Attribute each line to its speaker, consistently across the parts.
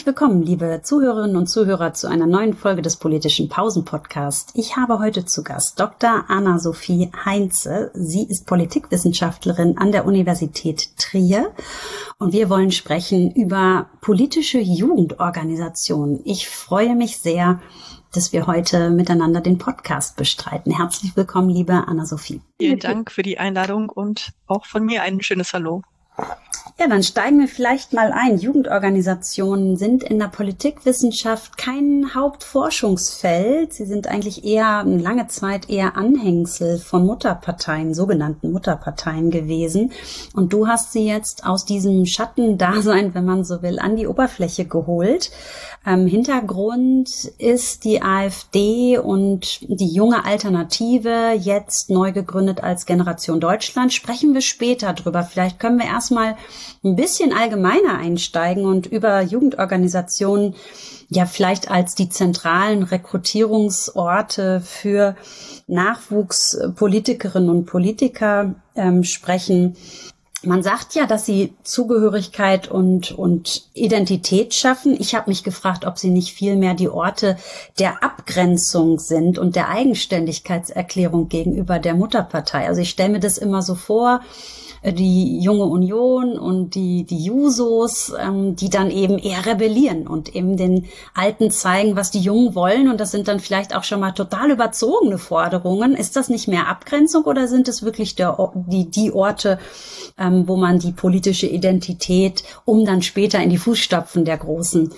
Speaker 1: Herzlich willkommen, liebe Zuhörerinnen und Zuhörer, zu einer neuen Folge des Politischen Pausen-Podcast. Ich habe heute zu Gast Dr. Anna-Sophie Heinze. Sie ist Politikwissenschaftlerin an der Universität Trier und wir wollen sprechen über politische Jugendorganisationen. Ich freue mich sehr, dass wir heute miteinander den Podcast bestreiten. Herzlich willkommen, liebe Anna-Sophie.
Speaker 2: Vielen Dank für die Einladung und auch von mir ein schönes Hallo.
Speaker 1: Ja, dann steigen wir vielleicht mal ein. Jugendorganisationen sind in der Politikwissenschaft kein Hauptforschungsfeld. Sie sind eigentlich lange Zeit eher Anhängsel von Mutterparteien, sogenannten Mutterparteien gewesen. Und du hast sie jetzt aus diesem Schattendasein, wenn man so will, an die Oberfläche geholt. Hintergrund ist die AfD und die junge Alternative, jetzt neu gegründet als Generation Deutschland. Sprechen wir später drüber. Vielleicht können wir erstmal ein bisschen allgemeiner einsteigen und über Jugendorganisationen ja vielleicht als die zentralen Rekrutierungsorte für Nachwuchspolitikerinnen und Politiker sprechen. Man sagt ja, dass sie Zugehörigkeit und Identität schaffen. Ich habe mich gefragt, ob sie nicht vielmehr die Orte der Abgrenzung sind und der Eigenständigkeitserklärung gegenüber der Mutterpartei. Also ich stelle mir das immer so vor, die Junge Union und die Jusos, die dann eben eher rebellieren und eben den Alten zeigen, was die Jungen wollen. Und das sind dann vielleicht auch schon mal total überzogene Forderungen. Ist das nicht mehr Abgrenzung oder sind es wirklich die Orte, wo man die politische Identität, um dann später in die Fußstapfen der Großen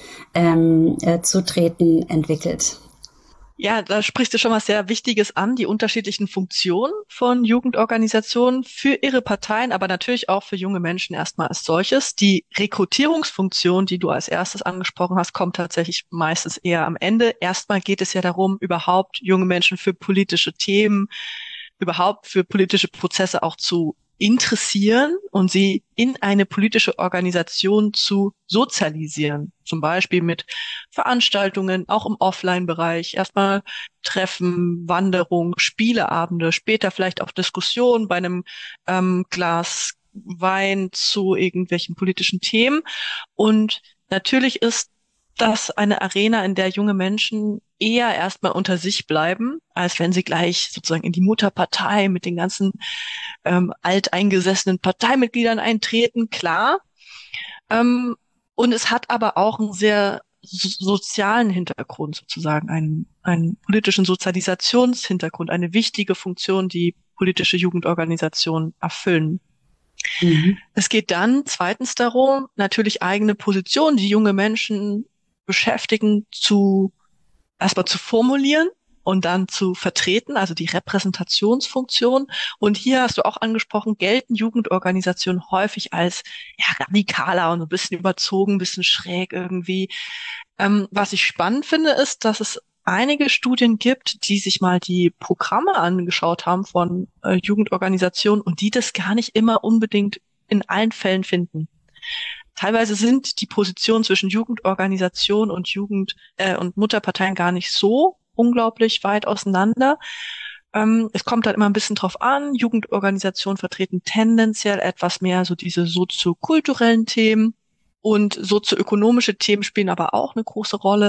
Speaker 1: zu treten, entwickelt?
Speaker 2: Ja, da sprichst du schon was sehr Wichtiges an, die unterschiedlichen Funktionen von Jugendorganisationen für ihre Parteien, aber natürlich auch für junge Menschen erstmal als solches. Die Rekrutierungsfunktion, die du als erstes angesprochen hast, kommt tatsächlich meistens eher am Ende. Erstmal geht es ja darum, überhaupt junge Menschen für politische Themen, überhaupt für politische Prozesse auch zu interessieren und sie in eine politische Organisation zu sozialisieren. Zum Beispiel mit Veranstaltungen, auch im Offline-Bereich. Erstmal Treffen, Wanderung, Spieleabende, später vielleicht auch Diskussionen bei einem Glas Wein zu irgendwelchen politischen Themen. Und natürlich ist das eine Arena, in der junge Menschen eher erstmal unter sich bleiben, als wenn sie gleich sozusagen in die Mutterpartei mit den ganzen alteingesessenen Parteimitgliedern eintreten, klar. Und es hat aber auch einen sehr sozialen Hintergrund, sozusagen einen politischen Sozialisationshintergrund, eine wichtige Funktion, die politische Jugendorganisationen erfüllen. Mhm. Es geht dann zweitens darum, natürlich eigene Positionen, die junge Menschen beschäftigen, erstmal zu formulieren und dann zu vertreten, also die Repräsentationsfunktion. Und hier hast du auch angesprochen, gelten Jugendorganisationen häufig als radikaler und ein bisschen überzogen, ein bisschen schräg irgendwie. Was ich spannend finde, ist, dass es einige Studien gibt, die sich mal die Programme angeschaut haben von Jugendorganisationen und die das gar nicht immer unbedingt in allen Fällen finden. Teilweise sind die Positionen zwischen Jugendorganisation und und Mutterparteien gar nicht so unglaublich weit auseinander. Es kommt halt immer ein bisschen drauf an. Jugendorganisationen vertreten tendenziell etwas mehr so diese soziokulturellen Themen und sozioökonomische Themen spielen aber auch eine große Rolle.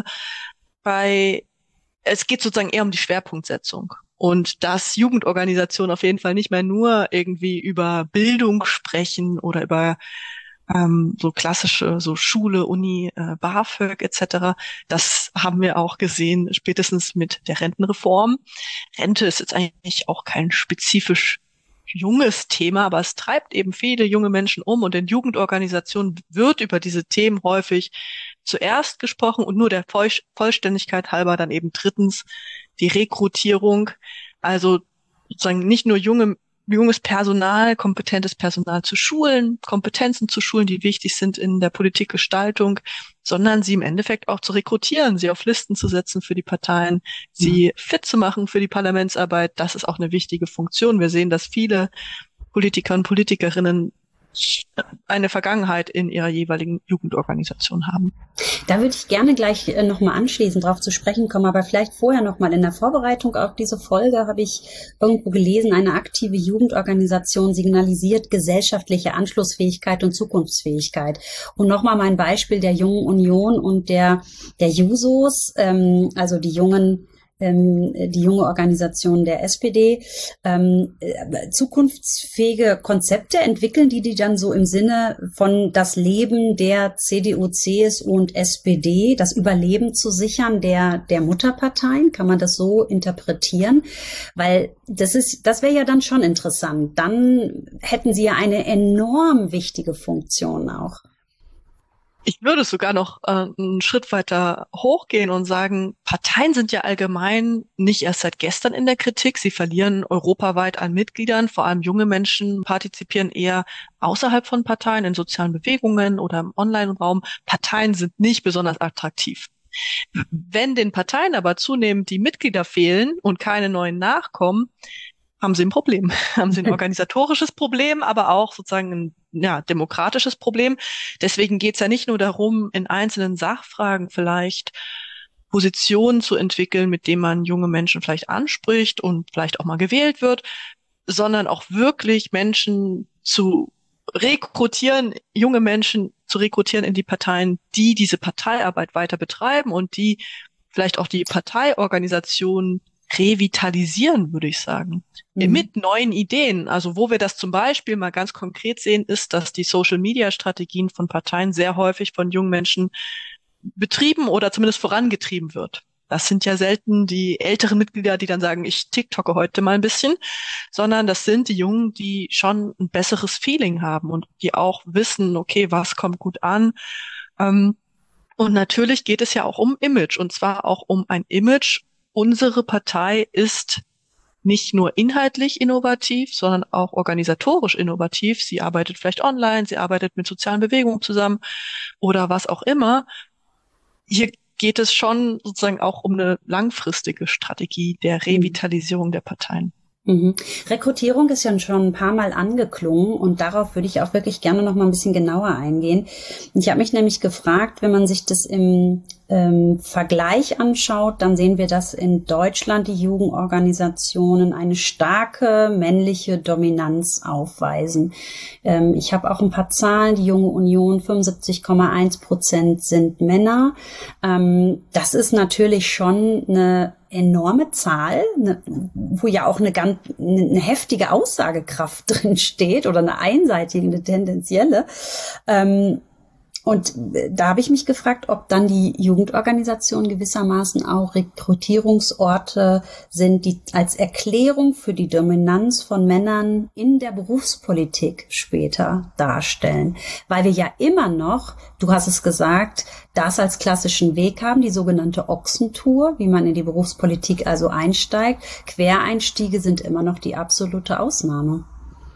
Speaker 2: Es geht sozusagen eher um die Schwerpunktsetzung. Und dass Jugendorganisationen auf jeden Fall nicht mehr nur irgendwie über Bildung sprechen oder über so klassische, so Schule, Uni, BAföG etc. Das haben wir auch gesehen, spätestens mit der Rentenreform. Rente ist jetzt eigentlich auch kein spezifisch junges Thema, aber es treibt eben viele junge Menschen um und in Jugendorganisationen wird über diese Themen häufig zuerst gesprochen und nur der Vollständigkeit halber dann eben drittens die Rekrutierung, also sozusagen nicht nur junges Personal, kompetentes Personal zu schulen, Kompetenzen zu schulen, die wichtig sind in der Politikgestaltung, sondern sie im Endeffekt auch zu rekrutieren, sie auf Listen zu setzen für die Parteien, sie fit zu machen für die Parlamentsarbeit. Das ist auch eine wichtige Funktion. Wir sehen, dass viele Politiker und Politikerinnen eine Vergangenheit in ihrer jeweiligen Jugendorganisation haben.
Speaker 1: Da würde ich gerne gleich nochmal anschließend drauf zu sprechen kommen, aber vielleicht vorher nochmal in der Vorbereitung auf diese Folge habe ich irgendwo gelesen, eine aktive Jugendorganisation signalisiert gesellschaftliche Anschlussfähigkeit und Zukunftsfähigkeit. Und nochmal mein Beispiel der Jungen Union und der Jusos, also die junge Organisation der SPD, zukunftsfähige Konzepte entwickeln, die dann so im Sinne von das Leben der CDU, CSU und SPD, das Überleben zu sichern der Mutterparteien, kann man das so interpretieren? Weil das wäre ja dann schon interessant. Dann hätten sie ja eine enorm wichtige Funktion auch.
Speaker 2: Ich würde sogar noch einen Schritt weiter hochgehen und sagen, Parteien sind ja allgemein nicht erst seit gestern in der Kritik. Sie verlieren europaweit an Mitgliedern. Vor allem junge Menschen partizipieren eher außerhalb von Parteien, in sozialen Bewegungen oder im Online-Raum. Parteien sind nicht besonders attraktiv. Wenn den Parteien aber zunehmend die Mitglieder fehlen und keine neuen nachkommen, haben sie ein Problem. Haben sie ein organisatorisches Problem, aber auch sozusagen ein demokratisches Problem. Deswegen geht es ja nicht nur darum, in einzelnen Sachfragen vielleicht Positionen zu entwickeln, mit denen man junge Menschen vielleicht anspricht und vielleicht auch mal gewählt wird, sondern auch wirklich Menschen zu rekrutieren, junge Menschen zu rekrutieren in die Parteien, die diese Parteiarbeit weiter betreiben und die vielleicht auch die Parteiorganisation revitalisieren, würde ich sagen, mit neuen Ideen. Also wo wir das zum Beispiel mal ganz konkret sehen, ist, dass die Social-Media-Strategien von Parteien sehr häufig von jungen Menschen betrieben oder zumindest vorangetrieben wird. Das sind ja selten die älteren Mitglieder, die dann sagen, ich TikToke heute mal ein bisschen, sondern das sind die Jungen, die schon ein besseres Feeling haben und die auch wissen, okay, was kommt gut an. Und natürlich geht es ja auch um Image, und zwar auch um ein Image. Unsere Partei ist nicht nur inhaltlich innovativ, sondern auch organisatorisch innovativ. Sie arbeitet vielleicht online, sie arbeitet mit sozialen Bewegungen zusammen oder was auch immer. Hier geht es schon sozusagen auch um eine langfristige Strategie der Revitalisierung der Parteien.
Speaker 1: Rekrutierung ist ja schon ein paar Mal angeklungen und darauf würde ich auch wirklich gerne noch mal ein bisschen genauer eingehen. Ich habe mich nämlich gefragt, wenn man sich das im Vergleich anschaut, dann sehen wir, dass in Deutschland die Jugendorganisationen eine starke männliche Dominanz aufweisen. Ich habe auch ein paar Zahlen. Die Junge Union, 75,1% sind Männer. Das ist natürlich schon eine enorme Zahl, wo ja auch eine heftige Aussagekraft drin steht oder eine einseitige, eine tendenzielle. Und da habe ich mich gefragt, ob dann die Jugendorganisationen gewissermaßen auch Rekrutierungsorte sind, die als Erklärung für die Dominanz von Männern in der Berufspolitik später darstellen. Weil wir ja immer noch, du hast es gesagt, das als klassischen Weg haben, die sogenannte Ochsentour, wie man in die Berufspolitik also einsteigt. Quereinstiege sind immer noch die absolute Ausnahme.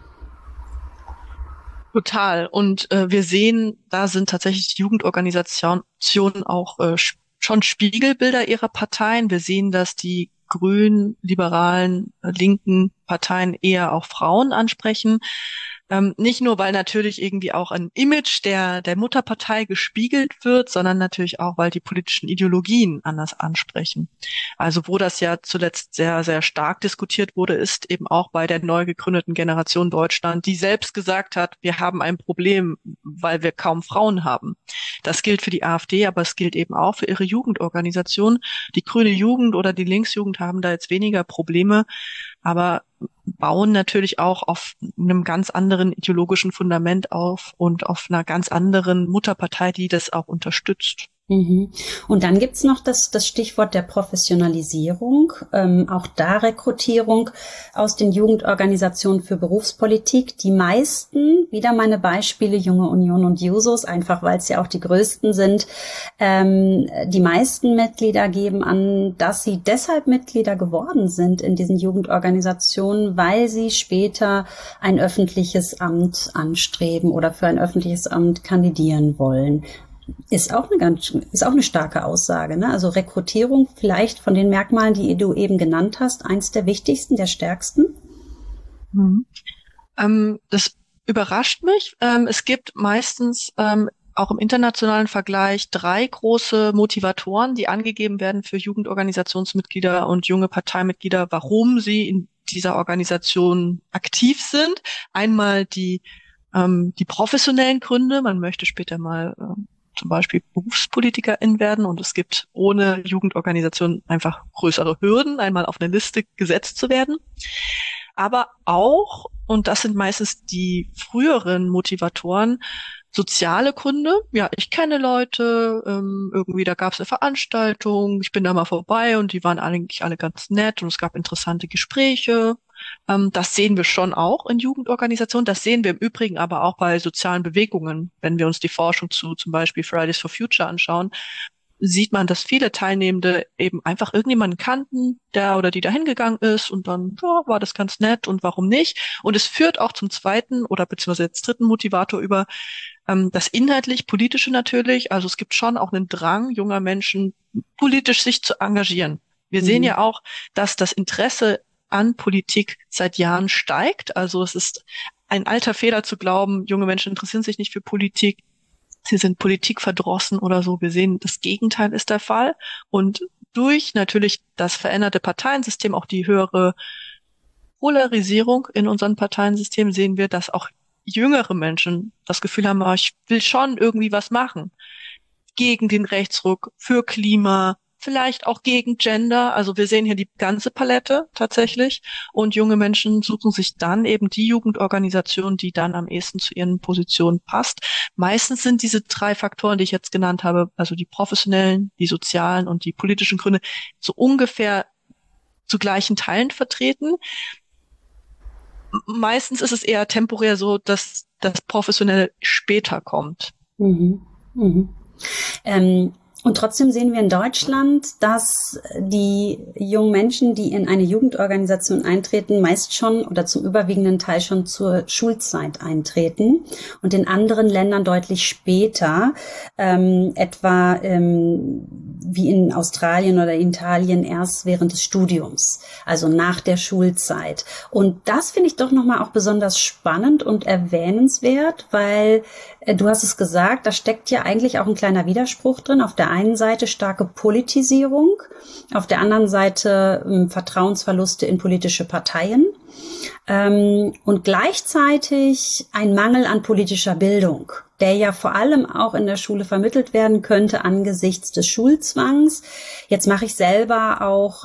Speaker 2: Total. Und wir sehen, da sind tatsächlich Jugendorganisationen auch schon Spiegelbilder ihrer Parteien. Wir sehen, dass die grünen, liberalen, linken Parteien eher auch Frauen ansprechen. Nicht nur, weil natürlich irgendwie auch ein Image der Mutterpartei gespiegelt wird, sondern natürlich auch, weil die politischen Ideologien anders ansprechen. Also wo das ja zuletzt sehr, sehr stark diskutiert wurde, ist eben auch bei der neu gegründeten Generation Deutschland, die selbst gesagt hat, wir haben ein Problem, weil wir kaum Frauen haben. Das gilt für die AfD, aber es gilt eben auch für ihre Jugendorganisation. Die grüne Jugend oder die Linksjugend haben da jetzt weniger Probleme, aber bauen natürlich auch auf einem ganz anderen ideologischen Fundament auf und auf einer ganz anderen Mutterpartei, die das auch unterstützt.
Speaker 1: Und dann gibt's noch das Stichwort der Professionalisierung, auch da Rekrutierung aus den Jugendorganisationen für Berufspolitik. Die meisten, wieder meine Beispiele, Junge Union und Jusos, einfach weil es ja auch die größten sind, die meisten Mitglieder geben an, dass sie deshalb Mitglieder geworden sind in diesen Jugendorganisationen, weil sie später ein öffentliches Amt anstreben oder für ein öffentliches Amt kandidieren wollen. Ist auch eine starke Aussage, ne? Also Rekrutierung vielleicht von den Merkmalen, die du eben genannt hast, eins der wichtigsten, der stärksten.
Speaker 2: Das überrascht mich. Es gibt meistens auch im internationalen Vergleich 3 große Motivatoren, die angegeben werden für Jugendorganisationsmitglieder und junge Parteimitglieder, warum sie in dieser Organisation aktiv sind. Einmal die professionellen Gründe, man möchte später mal zum Beispiel Berufspolitikerin werden und es gibt ohne Jugendorganisation einfach größere Hürden, einmal auf eine Liste gesetzt zu werden. Aber auch, und das sind meistens die früheren Motivatoren, soziale Gründe. Ja, ich kenne Leute, irgendwie, da gab es eine Veranstaltung, ich bin da mal vorbei und die waren eigentlich alle ganz nett und es gab interessante Gespräche. Das sehen wir schon auch in Jugendorganisationen. Das sehen wir im Übrigen aber auch bei sozialen Bewegungen. Wenn wir uns die Forschung zu zum Beispiel Fridays for Future anschauen, sieht man, dass viele Teilnehmende eben einfach irgendjemanden kannten, der oder die da hingegangen ist und dann ja, war das ganz nett und warum nicht. Und es führt auch zum zweiten oder beziehungsweise jetzt dritten Motivator über das inhaltlich Politische natürlich. Also es gibt schon auch einen Drang junger Menschen, politisch sich zu engagieren. Wir sehen ja auch, dass das Interesse an Politik seit Jahren steigt. Also es ist ein alter Fehler zu glauben, junge Menschen interessieren sich nicht für Politik. Sie sind politikverdrossen oder so. Wir sehen, das Gegenteil ist der Fall. Und durch natürlich das veränderte Parteiensystem, auch die höhere Polarisierung in unserem Parteiensystem, sehen wir, dass auch jüngere Menschen das Gefühl haben, ich will schon irgendwie was machen. Gegen den Rechtsruck, für Klima, vielleicht auch gegen Gender. Also wir sehen hier die ganze Palette tatsächlich. Und junge Menschen suchen sich dann eben die Jugendorganisation, die dann am ehesten zu ihren Positionen passt. Meistens sind diese 3 Faktoren, die ich jetzt genannt habe, also die professionellen, die sozialen und die politischen Gründe, so ungefähr zu gleichen Teilen vertreten. Meistens ist es eher temporär so, dass das Professionelle später kommt.
Speaker 1: Mhm. Mhm. Und trotzdem sehen wir in Deutschland, dass die jungen Menschen, die in eine Jugendorganisation eintreten, meist schon oder zum überwiegenden Teil schon zur Schulzeit eintreten und in anderen Ländern deutlich später, etwa wie in Australien oder Italien erst während des Studiums, also nach der Schulzeit. Und das finde ich doch nochmal auch besonders spannend und erwähnenswert, weil du hast es gesagt, da steckt ja eigentlich auch ein kleiner Widerspruch drin. Auf der einen Seite starke Politisierung, auf der anderen Seite Vertrauensverluste in politische Parteien und gleichzeitig ein Mangel an politischer Bildung, der ja vor allem auch in der Schule vermittelt werden könnte angesichts des Schulzwangs. Jetzt mache ich selber auch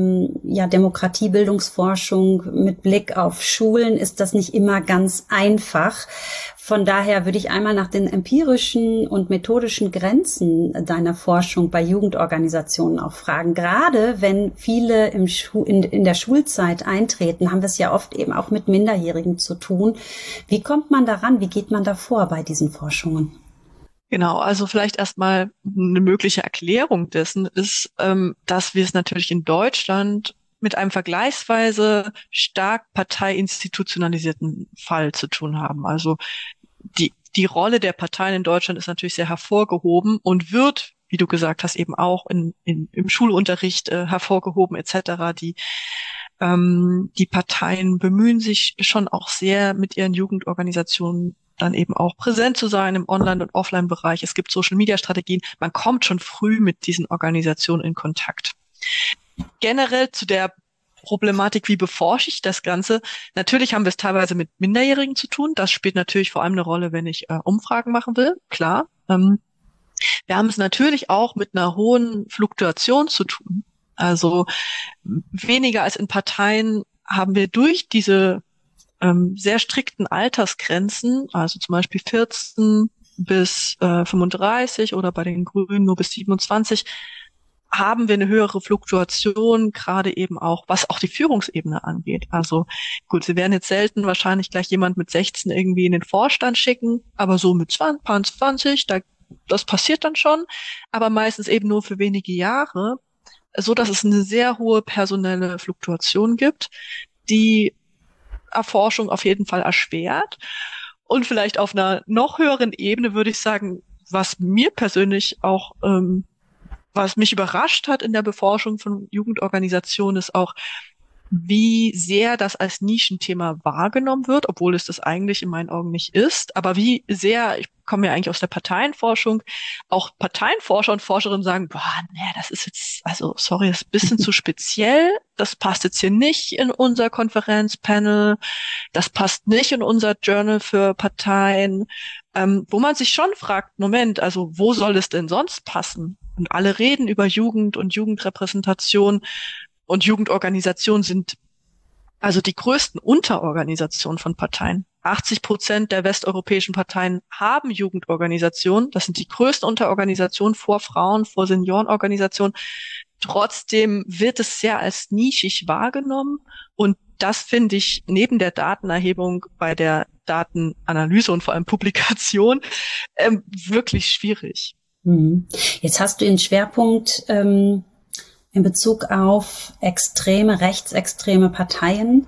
Speaker 1: Demokratiebildungsforschung mit Blick auf Schulen. Ist das nicht immer ganz einfach? Von daher würde ich einmal nach den empirischen und methodischen Grenzen deiner Forschung bei Jugendorganisationen auch fragen. Gerade wenn viele in der Schulzeit eintreten, haben wir es ja oft eben auch mit Minderjährigen zu tun. Wie kommt man daran? Wie geht man da vor bei diesen Forschungen?
Speaker 2: Genau, also vielleicht erstmal eine mögliche Erklärung dessen ist, dass wir es natürlich in Deutschland mit einem vergleichsweise stark parteiinstitutionalisierten Fall zu tun haben. Also die Rolle der Parteien in Deutschland ist natürlich sehr hervorgehoben und wird, wie du gesagt hast, eben auch im Schulunterricht hervorgehoben etc. Die Parteien bemühen sich schon auch sehr mit ihren Jugendorganisationen dann eben auch präsent zu sein im Online- und Offline-Bereich. Es gibt Social-Media-Strategien. Man kommt schon früh mit diesen Organisationen in Kontakt. Generell zu der Problematik, wie beforsche ich das Ganze? Natürlich haben wir es teilweise mit Minderjährigen zu tun. Das spielt natürlich vor allem eine Rolle, wenn ich Umfragen machen will, klar. Wir haben es natürlich auch mit einer hohen Fluktuation zu tun. Also weniger als in Parteien haben wir durch diese sehr strikten Altersgrenzen, also zum Beispiel 14 bis 35 oder bei den Grünen nur bis 27, haben wir eine höhere Fluktuation, gerade eben auch, was auch die Führungsebene angeht. Also gut, sie werden jetzt selten wahrscheinlich gleich jemand mit 16 irgendwie in den Vorstand schicken, aber so mit 20, das passiert dann schon, aber meistens eben nur für wenige Jahre, so dass es eine sehr hohe personelle Fluktuation gibt, die Erforschung auf jeden Fall erschwert. Und vielleicht auf einer noch höheren Ebene würde ich sagen, was mir persönlich auch was mich überrascht hat in der Beforschung von Jugendorganisationen, ist auch, wie sehr das als Nischenthema wahrgenommen wird, obwohl es das eigentlich in meinen Augen nicht ist. Aber wie sehr, ich komme ja eigentlich aus der Parteienforschung, auch Parteienforscher und Forscherinnen sagen, boah, nee, das ist jetzt, also sorry, das ist ein bisschen zu speziell. Das passt jetzt hier nicht in unser Konferenzpanel. Das passt nicht in unser Journal für Parteien. Wo man sich schon fragt, Moment, also wo soll es denn sonst passen? Und alle reden über Jugend und Jugendrepräsentation. Und Jugendorganisationen sind also die größten Unterorganisationen von Parteien. 80% der westeuropäischen Parteien haben Jugendorganisationen. Das sind die größten Unterorganisationen vor Frauen, vor Seniorenorganisationen. Trotzdem wird es sehr als nischig wahrgenommen. Und das finde ich neben der Datenerhebung bei der Datenanalyse und vor allem Publikation wirklich schwierig.
Speaker 1: Jetzt hast du den Schwerpunkt in Bezug auf rechtsextreme Parteien.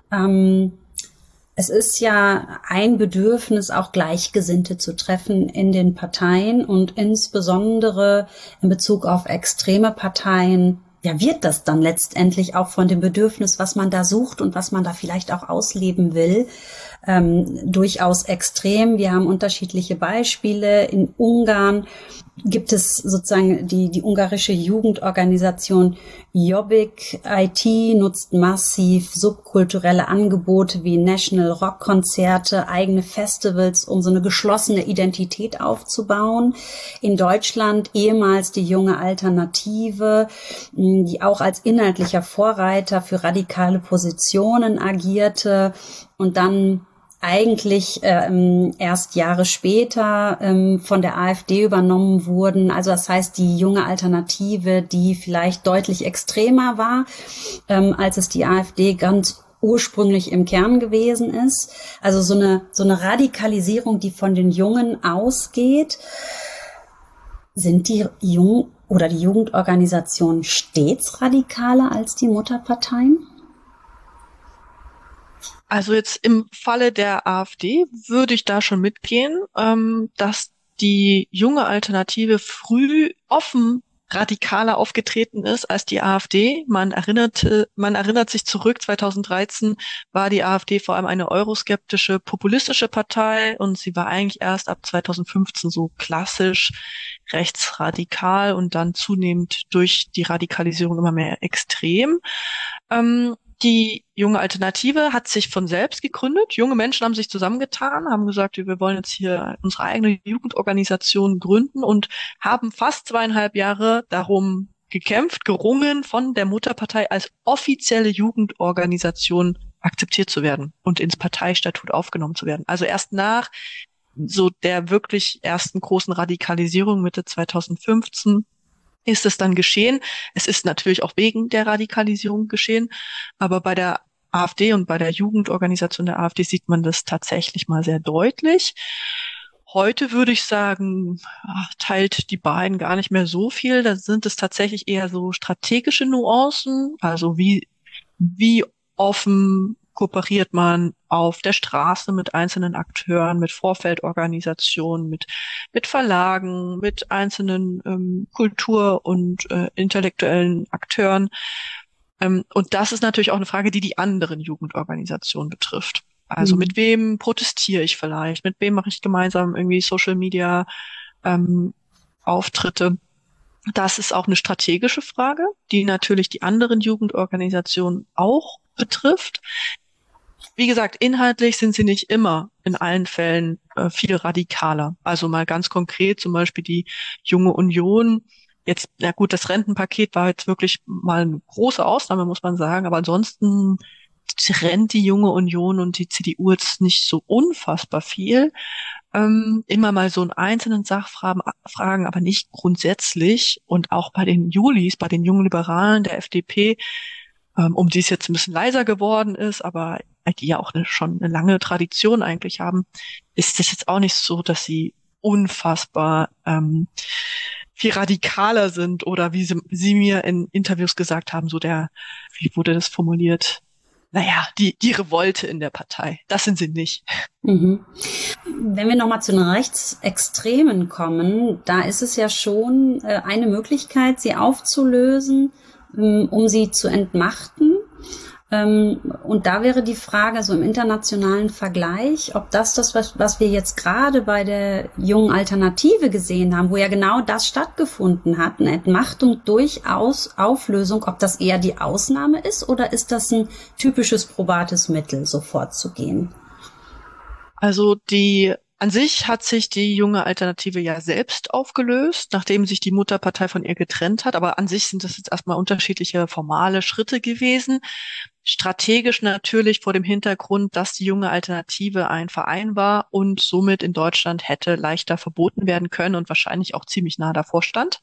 Speaker 1: Es ist ja ein Bedürfnis, auch Gleichgesinnte zu treffen in den Parteien und insbesondere in Bezug auf extreme Parteien. Ja, wird das dann letztendlich auch von dem Bedürfnis, was man da sucht und was man da vielleicht auch ausleben will, durchaus extrem. Wir haben unterschiedliche Beispiele. In Ungarn gibt es sozusagen die ungarische Jugendorganisation Jobbik IT nutzt massiv subkulturelle Angebote wie National Rock Konzerte, eigene Festivals, um so eine geschlossene Identität aufzubauen. In Deutschland ehemals die junge Alternative, die auch als inhaltlicher Vorreiter für radikale Positionen agierte und dann eigentlich erst Jahre später von der AfD übernommen wurden. Also das heißt, die junge Alternative, die vielleicht deutlich extremer war, als es die AfD ganz ursprünglich im Kern gewesen ist. Also so eine Radikalisierung, die von den Jungen ausgeht. Sind die die Jugendorganisationen stets radikaler als die Mutterparteien?
Speaker 2: Also jetzt im Falle der AfD würde ich da schon mitgehen, dass die junge Alternative früh offen radikaler aufgetreten ist als die AfD. Man erinnert sich zurück, 2013 war die AfD vor allem eine euroskeptische, populistische Partei und sie war eigentlich erst ab 2015 so klassisch rechtsradikal und dann zunehmend durch die Radikalisierung immer mehr extrem. Die junge Alternative hat sich von selbst gegründet. Junge Menschen haben sich zusammengetan, haben gesagt, wir wollen jetzt hier unsere eigene Jugendorganisation gründen und haben fast 2,5 Jahre darum gekämpft, gerungen, von der Mutterpartei als offizielle Jugendorganisation akzeptiert zu werden und ins Parteistatut aufgenommen zu werden. Also erst nach so der wirklich ersten großen Radikalisierung Mitte 2015 ist es dann geschehen. Es ist natürlich auch wegen der Radikalisierung geschehen, aber bei der AfD und bei der Jugendorganisation der AfD sieht man das tatsächlich mal sehr deutlich. Heute würde ich sagen, teilt die beiden gar nicht mehr so viel. Da sind es tatsächlich eher so strategische Nuancen, also wie offen kooperiert man auf der Straße mit einzelnen Akteuren, mit Vorfeldorganisationen, mit Verlagen, mit einzelnen Kultur- und intellektuellen Akteuren. Und das ist natürlich auch eine Frage, die anderen Jugendorganisationen betrifft. Also mit wem protestiere ich vielleicht? Mit wem mache ich gemeinsam irgendwie Social Media Auftritte? Das ist auch eine strategische Frage, die natürlich die anderen Jugendorganisationen auch betrifft. Wie gesagt, inhaltlich sind sie nicht immer in allen Fällen viel radikaler. Also mal ganz konkret zum Beispiel die Junge Union. Jetzt, ja gut, das Rentenpaket war jetzt wirklich mal eine große Ausnahme, muss man sagen. Aber ansonsten rennt die Junge Union und die CDU jetzt nicht so unfassbar viel. Immer mal so in einzelnen Sachfragen, aber nicht grundsätzlich. Und auch bei den Julis, bei den jungen Liberalen der FDP, um die es jetzt ein bisschen leiser geworden ist, aber die ja auch schon eine lange Tradition eigentlich haben, ist es jetzt auch nicht so, dass sie unfassbar viel radikaler sind oder wie sie mir in Interviews gesagt haben, wie wurde das formuliert? Naja, die Revolte in der Partei. Das sind sie nicht.
Speaker 1: Mhm. Wenn wir nochmal zu den Rechtsextremen kommen, da ist es ja schon eine Möglichkeit, sie aufzulösen, um sie zu entmachten. Und da wäre die Frage, so im internationalen Vergleich, ob das, was wir jetzt gerade bei der jungen Alternative gesehen haben, wo ja genau das stattgefunden hat, eine Entmachtung durch Auflösung, ob das eher die Ausnahme ist oder ist das ein typisches probates Mittel, so vorzugehen?
Speaker 2: Also an sich hat sich die junge Alternative ja selbst aufgelöst, nachdem sich die Mutterpartei von ihr getrennt hat. Aber an sich sind das jetzt erstmal unterschiedliche formale Schritte gewesen. Strategisch natürlich vor dem Hintergrund, dass die junge Alternative ein Verein war und somit in Deutschland hätte leichter verboten werden können und wahrscheinlich auch ziemlich nah davor stand.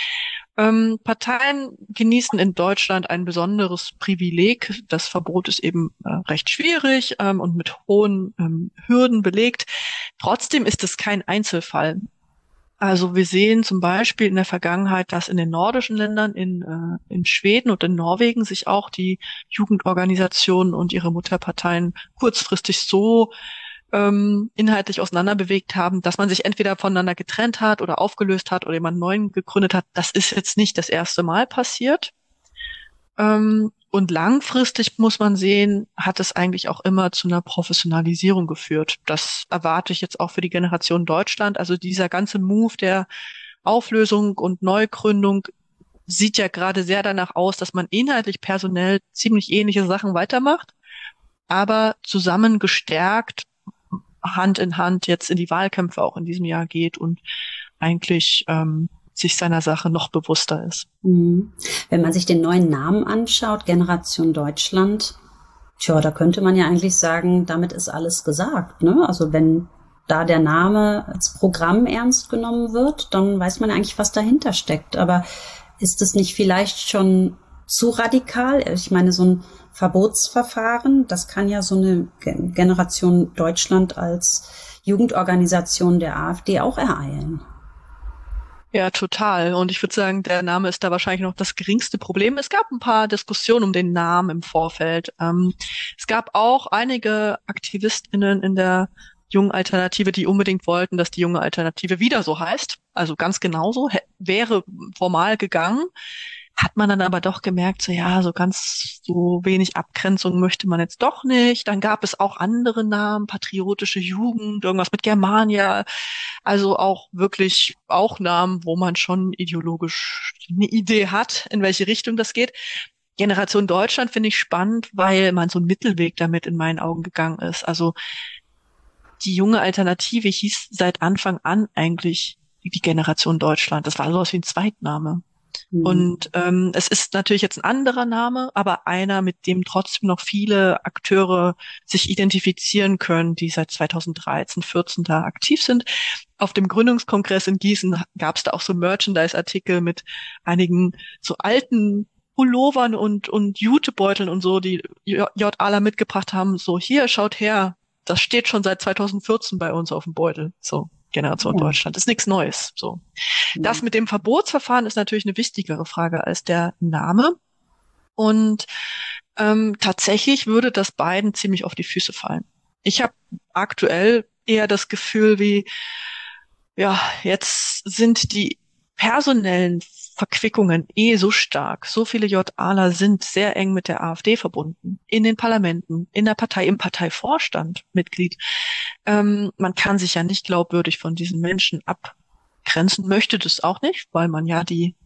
Speaker 2: Parteien genießen in Deutschland ein besonderes Privileg. Das Verbot ist eben recht schwierig und mit hohen Hürden belegt. Trotzdem ist es kein Einzelfall. Also wir sehen zum Beispiel in der Vergangenheit, dass in den nordischen Ländern, in Schweden und in Norwegen sich auch die Jugendorganisationen und ihre Mutterparteien kurzfristig so inhaltlich auseinanderbewegt haben, dass man sich entweder voneinander getrennt hat oder aufgelöst hat oder jemand neuen gegründet hat. Das ist jetzt nicht das erste Mal passiert. Und langfristig muss man sehen, hat es eigentlich auch immer zu einer Professionalisierung geführt. Das erwarte ich jetzt auch für die Generation Deutschland. Also dieser ganze Move der Auflösung und Neugründung sieht ja gerade sehr danach aus, dass man inhaltlich personell ziemlich ähnliche Sachen weitermacht, aber zusammen gestärkt Hand in Hand jetzt in die Wahlkämpfe auch in diesem Jahr geht und eigentlich sich seiner Sache noch bewusster ist.
Speaker 1: Wenn man sich den neuen Namen anschaut, Generation Deutschland, tja, da könnte man ja eigentlich sagen, damit ist alles gesagt, ne? Also wenn da der Name als Programm ernst genommen wird, dann weiß man eigentlich, was dahinter steckt. Aber ist es nicht vielleicht schon zu radikal? Ich meine, so ein Verbotsverfahren, das kann ja so eine Generation Deutschland als Jugendorganisation der AfD auch ereilen.
Speaker 2: Ja, total. Und ich würde sagen, der Name ist da wahrscheinlich noch das geringste Problem. Es gab ein paar Diskussionen um den Namen im Vorfeld. Es gab auch einige AktivistInnen in der jungen Alternative, die unbedingt wollten, dass die junge Alternative wieder so heißt. Also ganz genauso wäre formal gegangen. Hat man dann aber doch gemerkt, so ja, so ganz so wenig Abgrenzung möchte man jetzt doch nicht. Dann gab es auch andere Namen, patriotische Jugend, irgendwas mit Germania. Also auch wirklich auch Namen, wo man schon ideologisch eine Idee hat, in welche Richtung das geht. Generation Deutschland finde ich spannend, weil man so einen Mittelweg damit in meinen Augen gegangen ist. Also die junge Alternative hieß seit Anfang an eigentlich die Generation Deutschland. Das war sowas wie ein Zweitname. Und es ist natürlich jetzt ein anderer Name, aber einer, mit dem trotzdem noch viele Akteure sich identifizieren können, die seit 2013, 14 da aktiv sind. Auf dem Gründungskongress in Gießen gab es da auch so Merchandise-Artikel mit einigen so alten Pullovern und Jutebeuteln und so, die JAler mitgebracht haben. So, hier, schaut her, das steht schon seit 2014 bei uns auf dem Beutel. So. Generation Deutschland. Ist nichts Neues. So. Das mit dem Verbotsverfahren ist natürlich eine wichtigere Frage als der Name. Und tatsächlich würde das beiden ziemlich auf die Füße fallen. Ich habe aktuell eher das Gefühl wie, ja, jetzt sind die personellen Verquickungen so stark. So viele JAler sind sehr eng mit der AfD verbunden. In den Parlamenten, in der Partei, im Parteivorstand Mitglied. Man kann sich ja nicht glaubwürdig von diesen Menschen abgrenzen, möchte das auch nicht, weil man ja die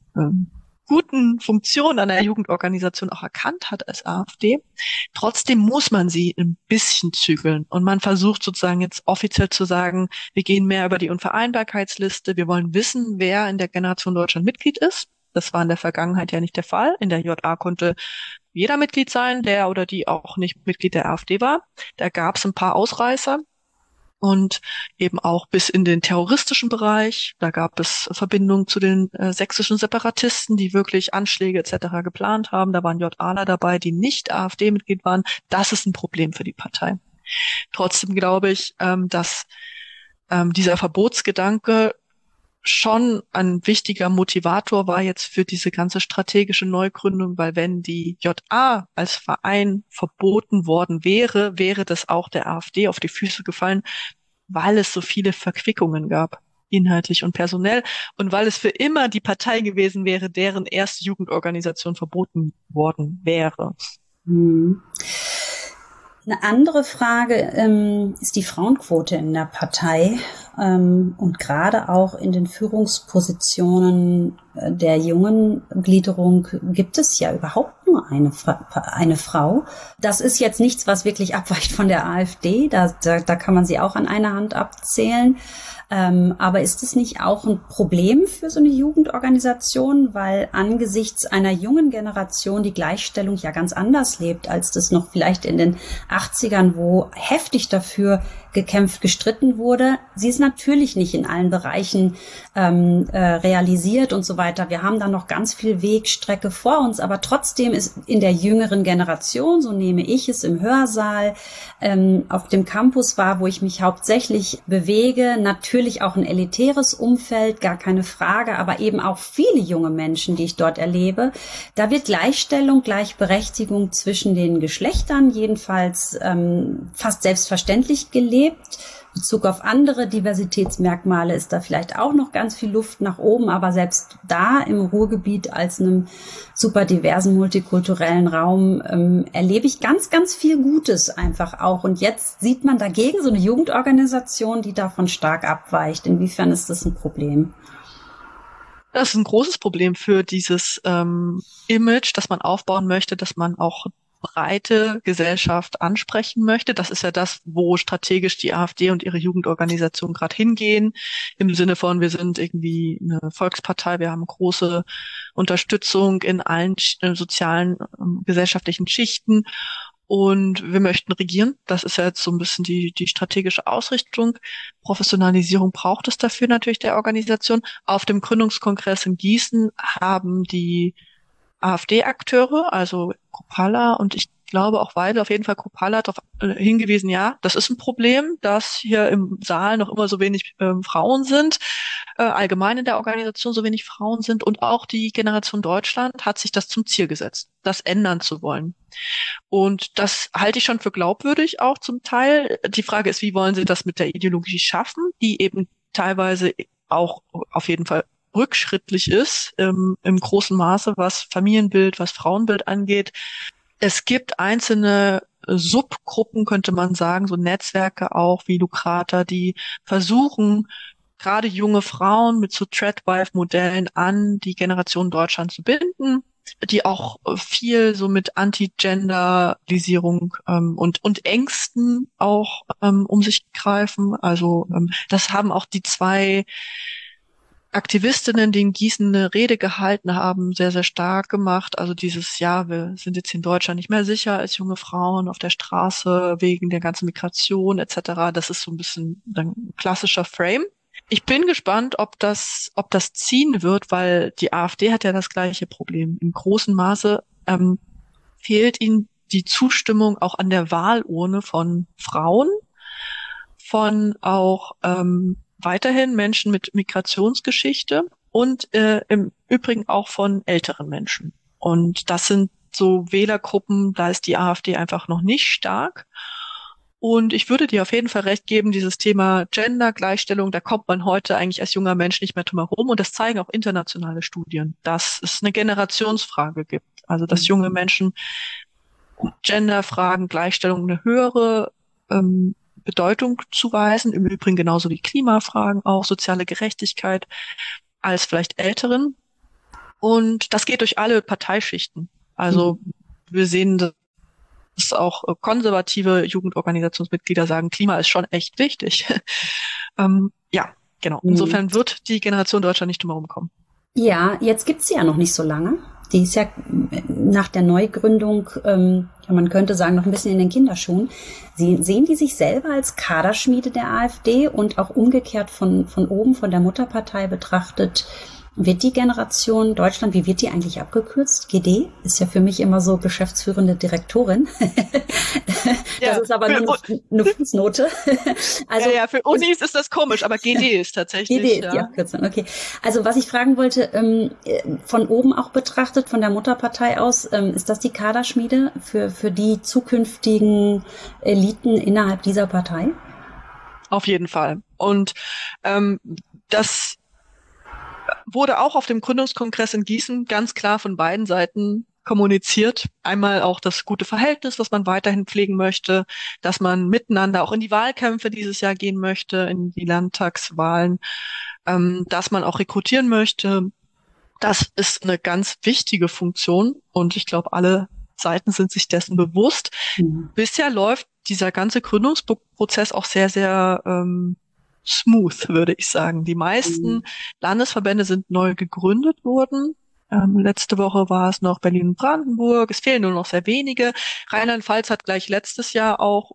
Speaker 2: guten Funktionen einer Jugendorganisation auch erkannt hat als AfD. Trotzdem muss man sie ein bisschen zügeln. Und man versucht sozusagen jetzt offiziell zu sagen, wir gehen mehr über die Unvereinbarkeitsliste. Wir wollen wissen, wer in der Generation Deutschland Mitglied ist. Das war in der Vergangenheit ja nicht der Fall. In der JA konnte jeder Mitglied sein, der oder die auch nicht Mitglied der AfD war. Da gab es ein paar Ausreißer. Und eben auch bis in den terroristischen Bereich. Da gab es Verbindungen zu den sächsischen Separatisten, die wirklich Anschläge etc. geplant haben. Da waren JAler dabei, die nicht AfD-Mitglied waren. Das ist ein Problem für die Partei. Trotzdem glaube ich, dass dieser Verbotsgedanke schon ein wichtiger Motivator war jetzt für diese ganze strategische Neugründung, weil wenn die JA als Verein verboten worden wäre, wäre das auch der AfD auf die Füße gefallen, weil es so viele Verquickungen gab, inhaltlich und personell, und weil es für immer die Partei gewesen wäre, deren erste Jugendorganisation verboten worden wäre.
Speaker 1: Mhm. Eine andere Frage ist die Frauenquote in der Partei und gerade auch in den Führungspositionen der jungen Gliederung gibt es ja überhaupt nur eine Frau. Das ist jetzt nichts, was wirklich abweicht von der AfD. Da kann man sie auch an einer Hand abzählen. Aber ist es nicht auch ein Problem für so eine Jugendorganisation, weil angesichts einer jungen Generation die Gleichstellung ja ganz anders lebt, als das noch vielleicht in den 80ern, wo heftig dafür gekämpft, gestritten wurde. Sie ist natürlich nicht in allen Bereichen realisiert und so weiter. Wir haben da noch ganz viel Wegstrecke vor uns, aber trotzdem ist in der jüngeren Generation, so nehme ich es im Hörsaal, auf dem Campus war, wo ich mich hauptsächlich bewege, natürlich auch ein elitäres Umfeld, gar keine Frage, aber eben auch viele junge Menschen, die ich dort erlebe. Da wird Gleichstellung, Gleichberechtigung zwischen den Geschlechtern jedenfalls fast selbstverständlich gelebt. In Bezug auf andere Diversitätsmerkmale ist da vielleicht auch noch ganz viel Luft nach oben, aber selbst da im Ruhrgebiet als einem super diversen, multikulturellen Raum erlebe ich ganz, ganz viel Gutes einfach auch. Und jetzt sieht man dagegen so eine Jugendorganisation, die davon stark abweicht. Inwiefern ist das ein Problem?
Speaker 2: Das ist ein großes Problem für dieses Image, das man aufbauen möchte, dass man auch breite Gesellschaft ansprechen möchte. Das ist ja das, wo strategisch die AfD und ihre Jugendorganisation gerade hingehen, im Sinne von, wir sind irgendwie eine Volkspartei, wir haben große Unterstützung in allen sozialen, gesellschaftlichen Schichten und wir möchten regieren. Das ist ja jetzt so ein bisschen die strategische Ausrichtung. Professionalisierung braucht es dafür natürlich der Organisation. Auf dem Gründungskongress in Gießen haben die AfD-Akteure, also Kruppalla und ich glaube auch Weidel, auf jeden Fall Kruppalla, darauf hingewiesen, ja, das ist ein Problem, dass hier im Saal noch immer so wenig Frauen sind, allgemein in der Organisation so wenig Frauen sind und auch die Generation Deutschland hat sich das zum Ziel gesetzt, das ändern zu wollen. Und das halte ich schon für glaubwürdig auch zum Teil. Die Frage ist, wie wollen sie das mit der Ideologie schaffen, die eben teilweise auch auf jeden Fall rückschrittlich ist, im großen Maße, was Familienbild, was Frauenbild angeht. Es gibt einzelne Subgruppen, könnte man sagen, so Netzwerke auch wie Lucrata, die versuchen, gerade junge Frauen mit so Tradwife-Modellen an die Generation Deutschland zu binden, die auch viel so mit Anti-Genderisierung und Ängsten auch um sich greifen. Also das haben auch die zwei Aktivistinnen, die in Gießen eine Rede gehalten haben, sehr, sehr stark gemacht. Also dieses, ja, wir sind jetzt in Deutschland nicht mehr sicher als junge Frauen auf der Straße wegen der ganzen Migration etc. Das ist so ein bisschen ein klassischer Frame. Ich bin gespannt, ob das ziehen wird, weil die AfD hat ja das gleiche Problem. Im großen Maße fehlt ihnen die Zustimmung auch an der Wahlurne von Frauen, von auch weiterhin Menschen mit Migrationsgeschichte und im Übrigen auch von älteren Menschen. Und das sind so Wählergruppen, da ist die AfD einfach noch nicht stark. Und ich würde dir auf jeden Fall recht geben, dieses Thema Gender, Gleichstellung, da kommt man heute eigentlich als junger Mensch nicht mehr drum herum. Und das zeigen auch internationale Studien, dass es eine Generationsfrage gibt. Also dass junge Menschen Genderfragen, Gleichstellung eine höhere Bedeutung zuweisen, im Übrigen genauso wie Klimafragen, auch soziale Gerechtigkeit, als vielleicht Älteren. Und das geht durch alle Parteischichten. Also wir sehen, dass auch konservative Jugendorganisationsmitglieder sagen, Klima ist schon echt wichtig. Ja, genau. Insofern wird die Generation Deutschland nicht drum herum kommen.
Speaker 1: Ja, jetzt gibt's sie ja noch nicht so lange. Die ist ja nach der Neugründung, man könnte sagen, noch ein bisschen in den Kinderschuhen. Sehen die sich selber als Kaderschmiede der AfD und auch umgekehrt von oben, von der Mutterpartei betrachtet, wird die Generation Deutschland, wie wird die eigentlich abgekürzt? GD ist ja für mich immer so geschäftsführende Direktorin. Das ist aber nur eine Fußnote.
Speaker 2: Also, ja, für Unis ist das komisch, aber GD ist tatsächlich.
Speaker 1: GD ist die Abkürzung, okay. Also was ich fragen wollte, von oben auch betrachtet, von der Mutterpartei aus, ist das die Kaderschmiede für die zukünftigen Eliten innerhalb dieser Partei?
Speaker 2: Auf jeden Fall. Und das wurde auch auf dem Gründungskongress in Gießen ganz klar von beiden Seiten kommuniziert. Einmal auch das gute Verhältnis, was man weiterhin pflegen möchte, dass man miteinander auch in die Wahlkämpfe dieses Jahr gehen möchte, in die Landtagswahlen, dass man auch rekrutieren möchte. Das ist eine ganz wichtige Funktion und ich glaube, alle Seiten sind sich dessen bewusst.
Speaker 1: Mhm.
Speaker 2: Bisher läuft dieser ganze Gründungsprozess auch sehr, sehr smooth, würde ich sagen. Die meisten Landesverbände sind neu gegründet worden. Letzte Woche war es noch Berlin und Brandenburg. Es fehlen nur noch sehr wenige. Rheinland-Pfalz hat gleich letztes Jahr auch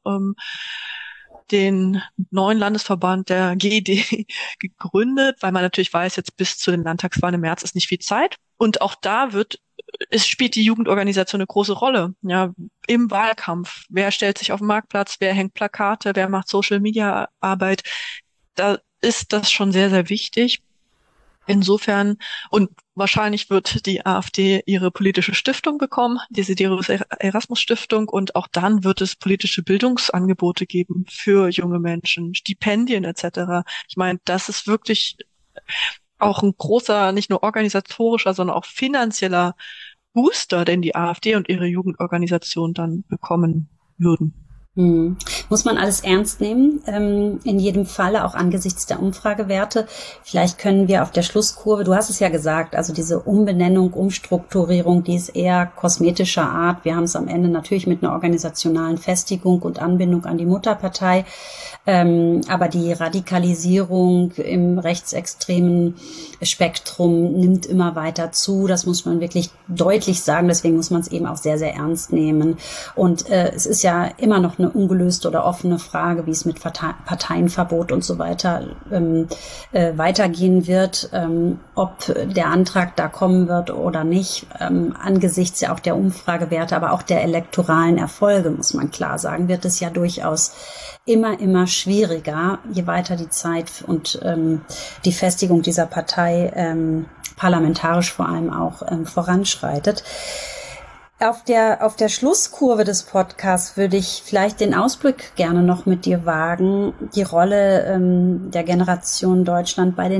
Speaker 2: den neuen Landesverband der GED gegründet, weil man natürlich weiß, jetzt bis zu den Landtagswahlen im März ist nicht viel Zeit. Und auch da spielt die Jugendorganisation eine große Rolle. Ja, im Wahlkampf. Wer stellt sich auf den Marktplatz? Wer hängt Plakate? Wer macht Social Media Arbeit? Da ist das schon sehr, sehr wichtig. Insofern, und wahrscheinlich wird die AfD ihre politische Stiftung bekommen, die Desiderius Erasmus Stiftung, und auch dann wird es politische Bildungsangebote geben für junge Menschen, Stipendien etc. Ich meine, das ist wirklich auch ein großer, nicht nur organisatorischer, sondern auch finanzieller Booster, den die AfD und ihre Jugendorganisation dann bekommen würden.
Speaker 1: Muss man alles ernst nehmen, in jedem Falle, auch angesichts der Umfragewerte. Vielleicht können wir auf der Schlusskurve, du hast es ja gesagt, also diese Umbenennung, Umstrukturierung, die ist eher kosmetischer Art. Wir haben es am Ende natürlich mit einer organisationalen Festigung und Anbindung an die Mutterpartei. Aber die Radikalisierung im rechtsextremen Spektrum nimmt immer weiter zu. Das muss man wirklich deutlich sagen. Deswegen muss man es eben auch sehr, sehr ernst nehmen. Und es ist ja immer noch eine ungelöste oder offene Frage, wie es mit Parteienverbot und so weiter weitergehen wird, ob der Antrag da kommen wird oder nicht, angesichts ja auch der Umfragewerte, aber auch der elektoralen Erfolge, muss man klar sagen, wird es ja durchaus immer schwieriger, je weiter die Zeit und die Festigung dieser Partei parlamentarisch vor allem auch voranschreitet. Auf der Schlusskurve des Podcasts würde ich vielleicht den Ausblick gerne noch mit dir wagen, die Rolle der Generation Deutschland bei den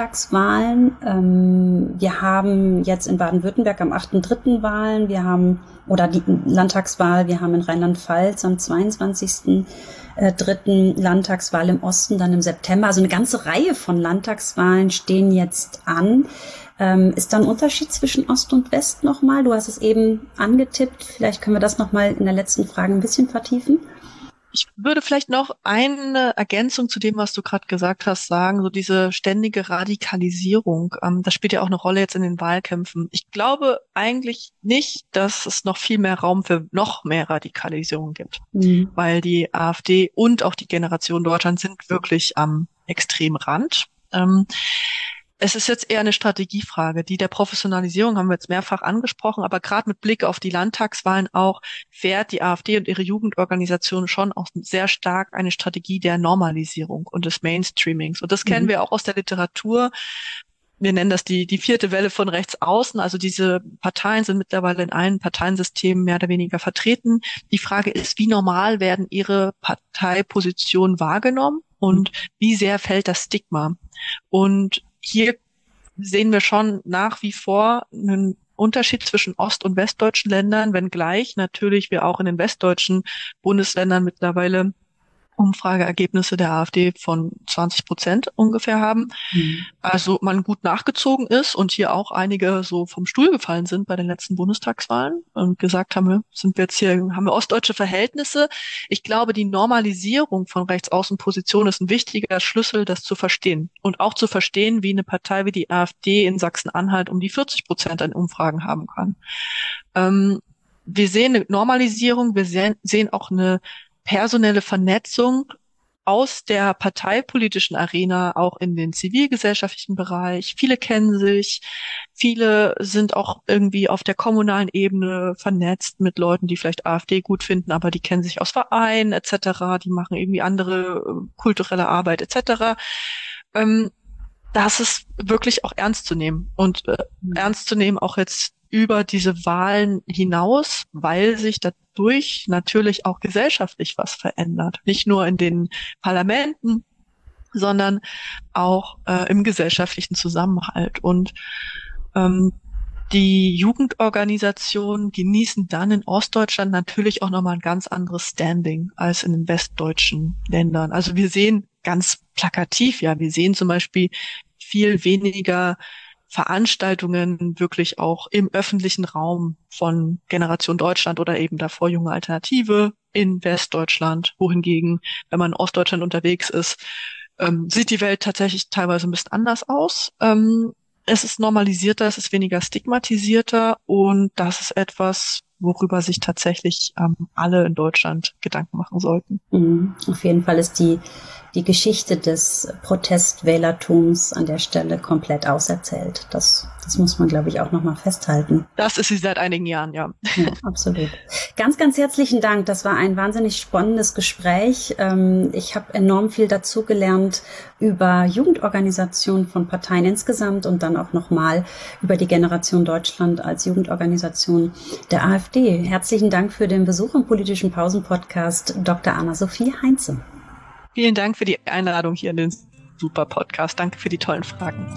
Speaker 1: Landtagswahlen. Wir haben jetzt in Baden-Württemberg am 8.3. Wahlen, oder die Landtagswahl, wir haben in Rheinland-Pfalz am 22. Dritten Landtagswahl im Osten, dann im September. Also eine ganze Reihe von Landtagswahlen stehen jetzt an. Ist da ein Unterschied zwischen Ost und West nochmal? Du hast es eben angetippt. Vielleicht können wir das nochmal in der letzten Frage ein bisschen vertiefen.
Speaker 2: Ich würde vielleicht noch eine Ergänzung zu dem, was du gerade gesagt hast, sagen, so diese ständige Radikalisierung. Das spielt ja auch eine Rolle jetzt in den Wahlkämpfen. Ich glaube eigentlich nicht, dass es noch viel mehr Raum für noch mehr Radikalisierung gibt, weil die AfD und auch die Generation Deutschland sind wirklich am Extremrand. Es ist jetzt eher eine Strategiefrage. Die der Professionalisierung haben wir jetzt mehrfach angesprochen, aber gerade mit Blick auf die Landtagswahlen auch fährt die AfD und ihre Jugendorganisation schon auch sehr stark eine Strategie der Normalisierung und des Mainstreamings. Und das kennen wir auch aus der Literatur. Wir nennen das die vierte Welle von rechts außen. Also diese Parteien sind mittlerweile in allen Parteiensystemen mehr oder weniger vertreten. Die Frage ist, wie normal werden ihre Parteipositionen wahrgenommen und wie sehr fällt das Stigma? Und hier sehen wir schon nach wie vor einen Unterschied zwischen ost- und westdeutschen Ländern, wenngleich natürlich wir auch in den westdeutschen Bundesländern mittlerweile Umfrageergebnisse der AfD von 20% ungefähr haben. Also man gut nachgezogen ist und hier auch einige so vom Stuhl gefallen sind bei den letzten Bundestagswahlen und gesagt haben, haben wir ostdeutsche Verhältnisse. Ich glaube, die Normalisierung von Rechtsaußenpositionen ist ein wichtiger Schlüssel, das zu verstehen. Und auch zu verstehen, wie eine Partei wie die AfD in Sachsen-Anhalt um die 40% an Umfragen haben kann. Wir sehen eine Normalisierung, wir sehen auch eine personelle Vernetzung aus der parteipolitischen Arena auch in den zivilgesellschaftlichen Bereich. Viele kennen sich, viele sind auch irgendwie auf der kommunalen Ebene vernetzt mit Leuten, die vielleicht AfD gut finden, aber die kennen sich aus Vereinen etc., die machen irgendwie andere kulturelle Arbeit etc. Das ist wirklich auch ernst zu nehmen und ernst zu nehmen auch jetzt über diese Wahlen hinaus, weil sich dadurch natürlich auch gesellschaftlich was verändert. Nicht nur in den Parlamenten, sondern auch im gesellschaftlichen Zusammenhalt. Und die Jugendorganisationen genießen dann in Ostdeutschland natürlich auch nochmal ein ganz anderes Standing als in den westdeutschen Ländern. Also wir sehen ganz plakativ, ja, wir sehen zum Beispiel viel weniger Veranstaltungen wirklich auch im öffentlichen Raum von Generation Deutschland oder eben davor Junge Alternative in Westdeutschland, wohingegen, wenn man in Ostdeutschland unterwegs ist, sieht die Welt tatsächlich teilweise ein bisschen anders aus. Es ist normalisierter, es ist weniger stigmatisierter und das ist etwas, worüber sich tatsächlich alle in Deutschland Gedanken machen sollten.
Speaker 1: Auf jeden Fall ist die Geschichte des Protestwählertums an der Stelle komplett auserzählt. Das muss man, glaube ich, auch nochmal festhalten.
Speaker 2: Das ist sie seit einigen Jahren, ja.
Speaker 1: Ja, absolut. Ganz, ganz herzlichen Dank. Das war ein wahnsinnig spannendes Gespräch. Ich habe enorm viel dazugelernt über Jugendorganisationen von Parteien insgesamt und dann auch nochmal über die Generation Deutschland als Jugendorganisation der AfD. Herzlichen Dank für den Besuch im Politischen Pausen-Podcast, Dr. Anna-Sophie Heinze.
Speaker 2: Vielen Dank für die Einladung hier in den super Podcast. Danke für die tollen Fragen.